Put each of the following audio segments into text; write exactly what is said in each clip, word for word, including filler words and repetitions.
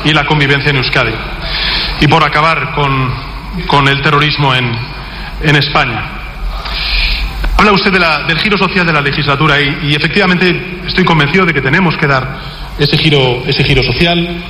y la convivencia en Euskadi. Y por acabar con, con el terrorismo en, en España. Habla usted de la, del giro social de la legislatura y, y efectivamente estoy convencido de que tenemos que dar ese giro, ese giro social.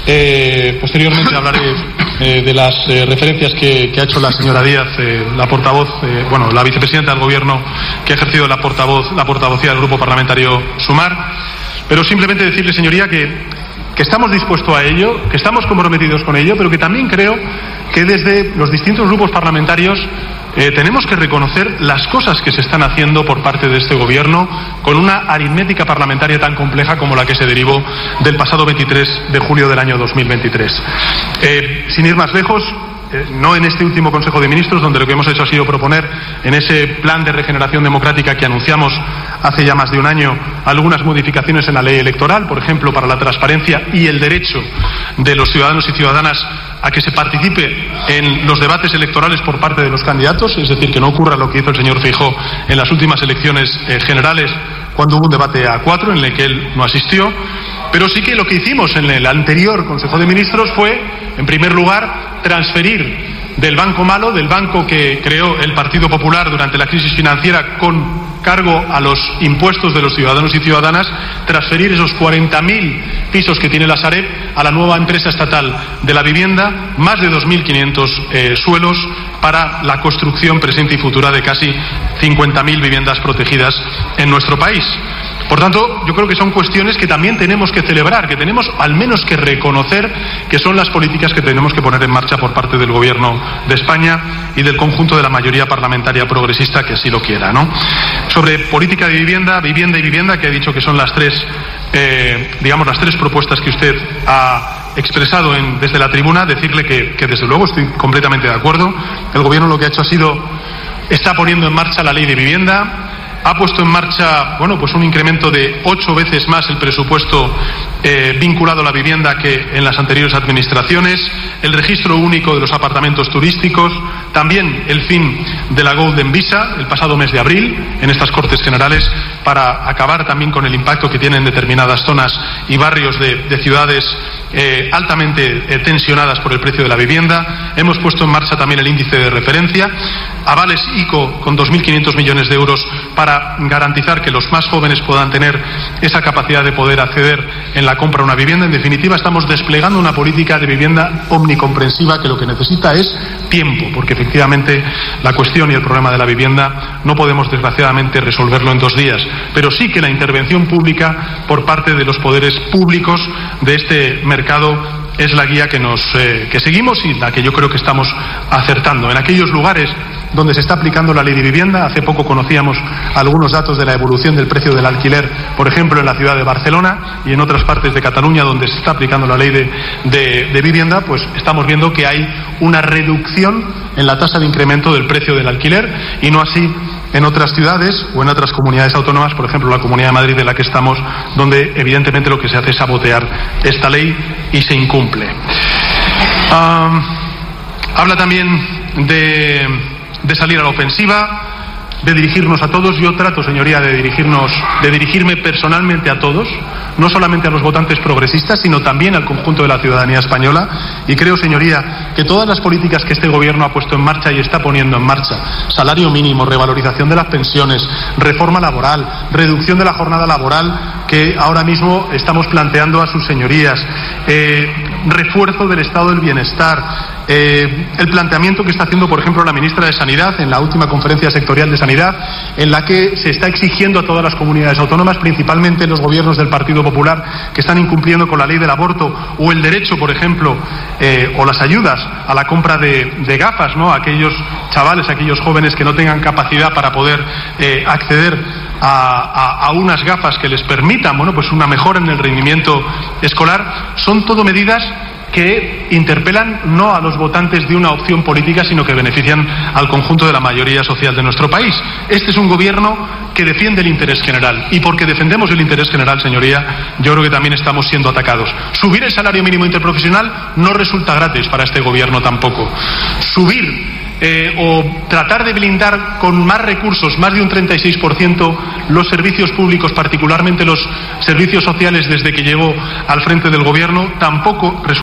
Eh, posteriormente hablaré eh, de las eh, referencias que, que ha hecho la señora Díaz, eh, la portavoz, eh, bueno, la vicepresidenta del Gobierno, que ha ejercido la portavoz, la portavocía del Grupo Parlamentario Sumar. Pero simplemente decirle, señoría, que, que estamos dispuestos a ello, que estamos comprometidos con ello, pero que también creo que desde los distintos grupos parlamentarios eh, tenemos que reconocer las cosas que se están haciendo por parte de este Gobierno con una aritmética parlamentaria tan compleja como la que se derivó del pasado veintitrés de julio del año dos mil veintitrés. Eh, sin ir más lejos, eh, no en este último Consejo de Ministros, donde lo que hemos hecho ha sido proponer en ese plan de regeneración democrática que anunciamos hace ya más de un año algunas modificaciones en la ley electoral, por ejemplo, para la transparencia y el derecho de los ciudadanos y ciudadanas a que se participe en los debates electorales por parte de los candidatos, es decir, que no ocurra lo que hizo el señor Feijóo en las últimas elecciones eh, generales, cuando hubo un debate a cuatro en el que él no asistió. Pero sí que lo que hicimos en el anterior Consejo de Ministros fue, en primer lugar, transferir del banco malo, del banco que creó el Partido Popular durante la crisis financiera con cargo a los impuestos de los ciudadanos y ciudadanas, transferir esos cuarenta mil pisos que tiene la Sareb a la nueva empresa estatal de la vivienda, más de dos mil quinientos eh, suelos para la construcción presente y futura de casi cincuenta mil viviendas protegidas en nuestro país. Por tanto, yo creo que son cuestiones que también tenemos que celebrar, que tenemos al menos que reconocer que son las políticas que tenemos que poner en marcha por parte del Gobierno de España y del conjunto de la mayoría parlamentaria progresista que así lo quiera, ¿no? Sobre política de vivienda, vivienda y vivienda, que ha dicho que son las tres, eh, digamos, las tres propuestas que usted ha expresado en, desde la tribuna, decirle que, que desde luego estoy completamente de acuerdo. El Gobierno lo que ha hecho ha sido, está poniendo en marcha la ley de vivienda. Ha puesto en marcha, bueno, pues un incremento de ocho veces más el presupuesto eh, vinculado a la vivienda que en las anteriores administraciones, el registro único de los apartamentos turísticos, también el fin de la Golden Visa el pasado mes de abril en estas Cortes Generales para acabar también con el impacto que tienen determinadas zonas y barrios de, de ciudades eh, altamente eh, tensionadas por el precio de la vivienda. Hemos puesto en marcha también el índice de referencia, avales ICO con dos mil quinientos millones de euros para para garantizar que los más jóvenes puedan tener esa capacidad de poder acceder en la compra a una vivienda. En definitiva, estamos desplegando una política de vivienda omnicomprensiva que lo que necesita es tiempo, porque efectivamente la cuestión y el problema de la vivienda no podemos desgraciadamente resolverlo en dos días, pero sí que la intervención pública por parte de los poderes públicos de este mercado es la guía que nos eh, que seguimos y la que yo creo que estamos acertando. En aquellos lugares donde se está aplicando la ley de vivienda, hace poco conocíamos algunos datos de la evolución del precio del alquiler, por ejemplo en la ciudad de Barcelona y en otras partes de Cataluña donde se está aplicando la ley de, de, de vivienda, pues estamos viendo que hay una reducción en la tasa de incremento del precio del alquiler y no así en otras ciudades o en otras comunidades autónomas, por ejemplo la Comunidad de Madrid en la que estamos, donde evidentemente lo que se hace es sabotear esta ley y se incumple. Um, habla también de, de salir a la ofensiva, de dirigirnos a todos. Yo trato, señoría, de dirigirnos, de dirigirme personalmente a todos, no solamente a los votantes progresistas, sino también al conjunto de la ciudadanía española. Y creo, señoría, que todas las políticas que este Gobierno ha puesto en marcha y está poniendo en marcha, salario mínimo, revalorización de las pensiones, reforma laboral, reducción de la jornada laboral que ahora mismo estamos planteando a sus señorías, eh, refuerzo del estado del bienestar, eh, el planteamiento que está haciendo, por ejemplo, la ministra de Sanidad en la última conferencia sectorial de Sanidad, en la que se está exigiendo a todas las comunidades autónomas, principalmente los gobiernos del Partido Popular, que están incumpliendo con la ley del aborto o el derecho, por ejemplo, eh, o las ayudas a la compra de, de gafas, ¿no? A aquellos chavales, a aquellos jóvenes que no tengan capacidad para poder eh, acceder a, a, a unas gafas que les permitan, bueno, pues una mejora en el rendimiento escolar. Son todo medidas que interpelan no a los votantes de una opción política, sino que benefician al conjunto de la mayoría social de nuestro país. Este es un Gobierno que defiende el interés general, y porque defendemos el interés general, señoría, yo creo que también estamos siendo atacados. Subir el salario mínimo interprofesional no resulta gratis para este Gobierno tampoco. Subir Eh, o tratar de blindar con más recursos, más de un treinta y seis por ciento, los servicios públicos, particularmente los servicios sociales, desde que llegó al frente del Gobierno, tampoco resulta